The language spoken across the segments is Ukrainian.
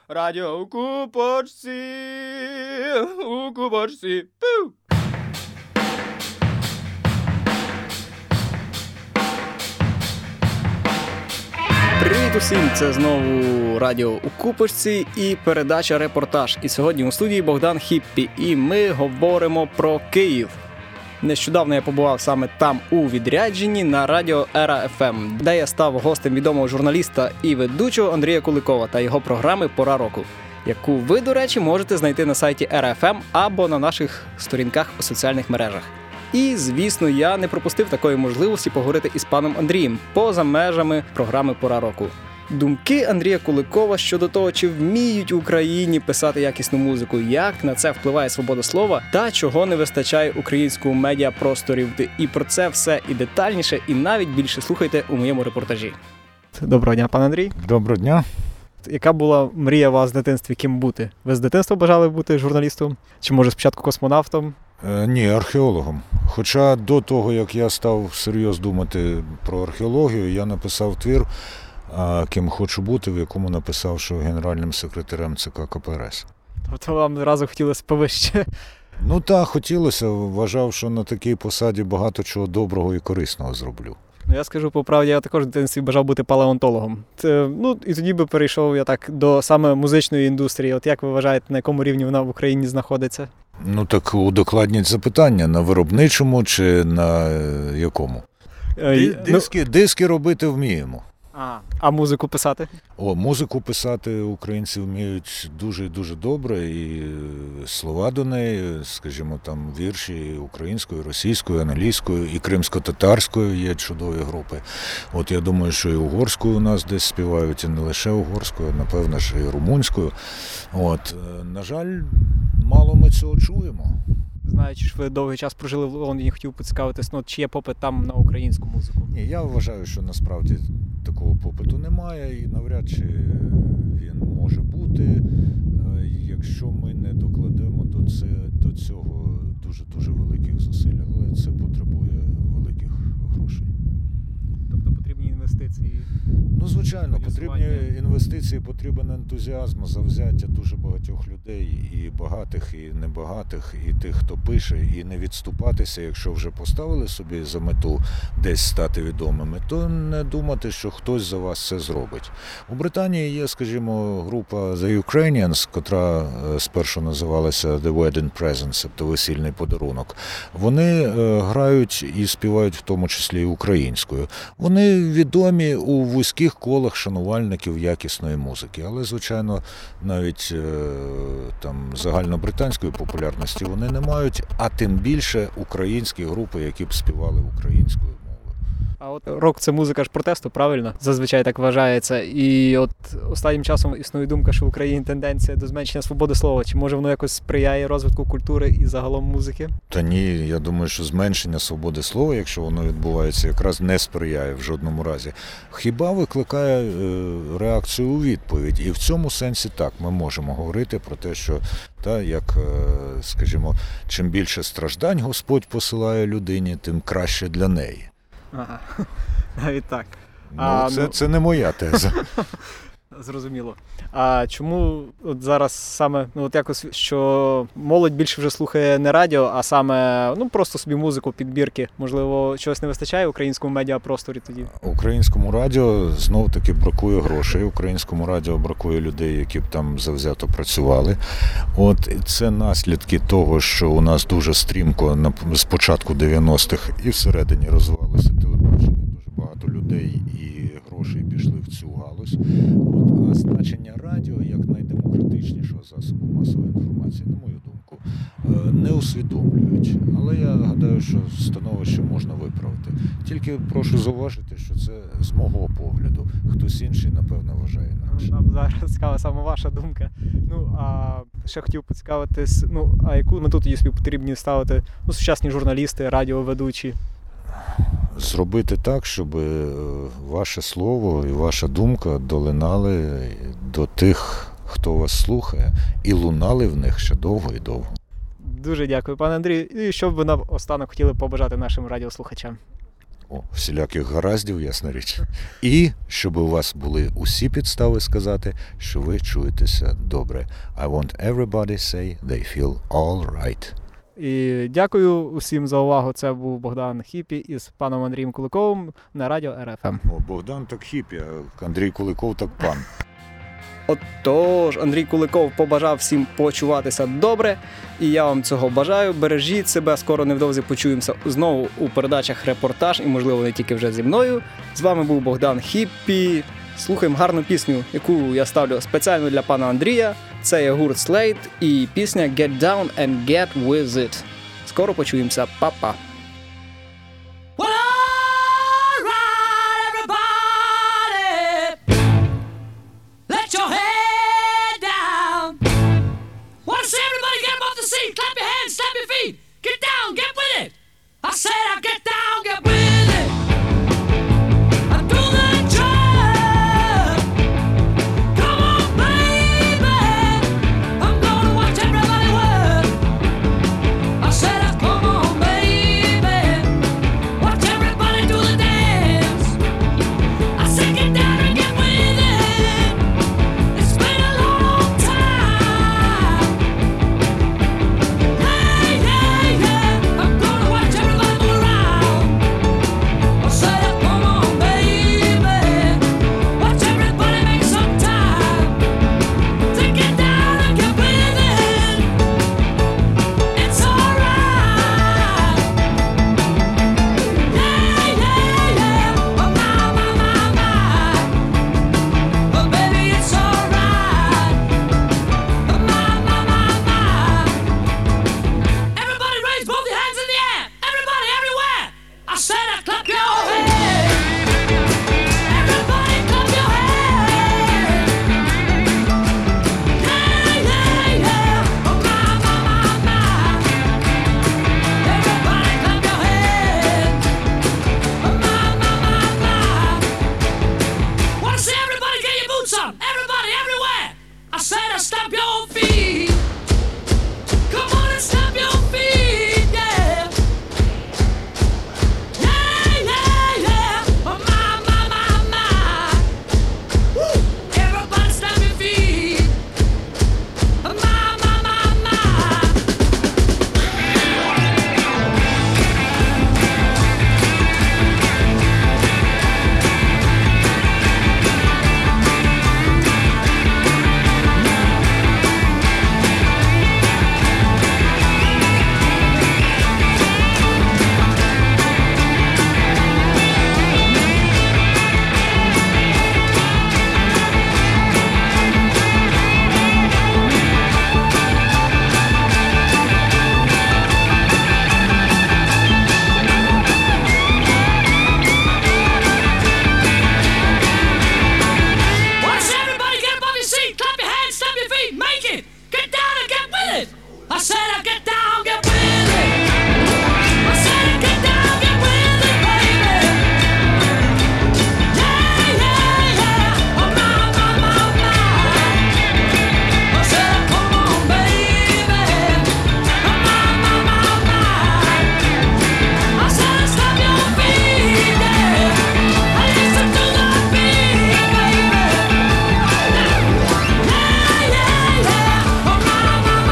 Радіо у купочці, у купочці. Пу! Привіт усім! Це знову радіо у купочці і передача «Репортаж». І сьогодні у студії Богдан Хіппі. І ми говоримо про Київ. Нещодавно я побував саме там у відрядженні на радіо Ера ФМ, де я став гостем відомого журналіста і ведучого Андрія Куликова та його програми «Пора року», яку ви, до речі, можете знайти на сайті Ера ФМ або на наших сторінках у соціальних мережах. І, звісно, я не пропустив такої можливості поговорити із паном Андрієм поза межами програми «Пора року». Думки Андрія Куликова щодо того, чи вміють в Україні писати якісну музику, як на це впливає свобода слова та чого не вистачає українському медіапросторі. І про це все і детальніше, і навіть більше слухайте у моєму репортажі. Доброго дня, пан Андрій. Доброго дня. Яка була мрія у вас в дитинстві, ким бути? Ви з дитинства бажали бути журналістом? Чи, може, спочатку космонавтом? Ні, археологом. Хоча до того, як я став серйозно думати про археологію, я написав твір «Ким хочу бути», в якому написав, що генеральним секретарем ЦК КПРС. Тобто вам одразу хотілося повище? Ну так, хотілося. Вважав, що на такій посаді багато чого доброго і корисного зроблю. Я скажу по правді, я також в дитинстві бажав бути палеонтологом. І тоді би перейшов я так до саме музичної індустрії. От як ви вважаєте, на якому рівні вона в Україні знаходиться? Ну так удокладніть запитання, на виробничому чи на якому? Диски робити вміємо. А музику писати? Музику писати українці вміють дуже і дуже добре, і слова до неї, скажімо, там вірші українською, російською, англійською, і кримсько-татарською є чудові групи. От я думаю, що і угорською у нас десь співають, і не лише угорською, напевно, що і румунською. От, на жаль, мало ми цього чуємо. Знаючи, що ви довгий час прожили в Лондоні, хотів поцікавитись, чи є попит там на українську музику? Ні, я вважаю, що насправді такого попиту немає і навряд чи він може бути, якщо ми не докладемо до цього дуже-дуже великих зусиль, але це потребує великих грошей. Тобто потрібні інвестиції? Ну, звичайно, потрібні інвестиції, потрібен ентузіазм, завзяття дуже багатьох людей, і багатих, і небагатих, і тих, хто пише, і не відступатися, якщо вже поставили собі за мету десь стати відомими, то не думати, що хтось за вас це зробить. У Британії є, скажімо, група The Ukrainians, котра спершу називалася The Wedding Presents, тобто весільний подарунок. Вони грають і співають в тому числі і українською. Вони відомі у вузьких колах шанувальників якісної музики, але, звичайно, навіть там загальнобританської популярності вони не мають, а тим більше українські групи, які б співали українською мовою. А от рок – це музика ж протесту, правильно? Зазвичай так вважається. І от останнім часом існує думка, що в Україні тенденція до зменшення свободи слова. Чи може воно якось сприяє розвитку культури і загалом музики? Та ні, я думаю, що зменшення свободи слова, якщо воно відбувається, якраз не сприяє в жодному разі. Хіба викликає реакцію у відповідь. І в цьому сенсі так, ми можемо говорити про те, що як, скажімо, чим більше страждань Господь посилає людині, тим краще для неї. Ага, навіть так. Це не моя теза. Зрозуміло. А чому от зараз саме, якось, що молодь більше вже слухає не радіо, а саме, просто собі музику, підбірки? Можливо, чогось не вистачає українському медіапросторі тоді? Українському радіо знов-таки бракує грошей, українському радіо бракує людей, які б там завзято працювали. От це наслідки того, що у нас дуже стрімко з початку 90-х і всередині розвивалося телебачення, дуже багато людей і грошей пішли в цю галузь. А значення радіо як найдемократичнішого засобу масової інформації, на мою думку, не усвідомлюють. Але я гадаю, що становище можна виправити. Тільки прошу зауважити, що це з мого погляду. Хтось інший, напевно, вважає інакше. Нам зараз цікава саме ваша думка. А ще хотів поцікавитись, а яку мету тоді собі потрібні ставити сучасні журналісти, радіоведучі? Зробити так, щоб ваше слово і ваша думка долинали до тих, хто вас слухає, і лунали в них ще довго і довго. Дуже дякую, пане Андрію. І що б ви наостанок хотіли побажати нашим радіослухачам? Всіляких гараздів, ясна річ. І щоб у вас були усі підстави сказати, що ви чуєтеся добре. I want everybody say they feel all right. І дякую усім за увагу. Це був Богдан Хіппі із паном Андрієм Куликовим на радіо РФМ. Богдан так Хіппі, а Андрій Куликов так пан. Отож, Андрій Куликов побажав всім почуватися добре, і я вам цього бажаю. Бережіть себе, скоро невдовзі почуємося знову у передачах «Репортаж» і, можливо, не тільки вже зі мною. З вами був Богдан Хіппі. Слухаємо гарну пісню, яку я ставлю спеціально для пана Андрія. Це є гурт Slade і пісня «Get Down and Get With It». Скоро почуємося. Па-па. I said I'll get down, get with it. I do the job. Come on, baby. I'm gonna watch everybody work. I said, come on, baby. Watch everybody do the dance. I said, get down and get with it. It's been a long time. Hey, hey, yeah. I'm gonna watch everybody move around. I said, come on, baby. Watch everybody make some time. To get down and get with it. It's alright. Yeah, yeah, yeah. Oh, my. But baby, it's alright. Oh, my. Everybody raise both your hands in the air. Everybody, everywhere. I said clap your hands. Everybody clap your hands. Yeah, yeah, yeah. Oh, my. Everybody clap your hands. Oh, my. Wanna see everybody get your boots on? Everybody, everywhere. I said stamp your feet. Come on and stamp your feet, yeah. Yeah, yeah, yeah. Oh, my. Woo. Everybody stamp your feet. Oh, my. Wanna see everybody get up off your seat? Clap your hands, stamp your feet, make it! Get down and get with it! I said get down, get with it! I said get down, get with it, baby! Yeah, yeah, yeah! Oh, my. I said come on, baby! Oh, my. I said stamp your feet, yeah! I listen to the beat, baby! Yeah, yeah, yeah! Oh, my.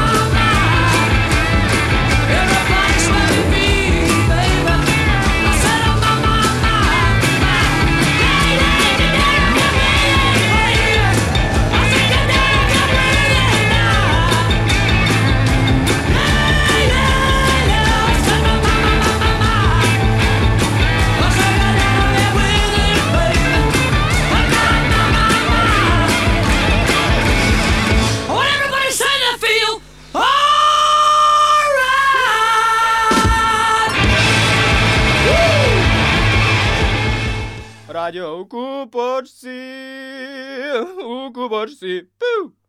Everybody stamp your feet, baby! I said oh, my. Yeah, yeah, get down, get with it, baby! I said get down, get with it now! Yeah, yeah, yeah! I said oh, my. I said get down, get with it, baby! Oh, my. I want everybody to say they feel alright! Радіо у Купочці, у Купочці. Пу!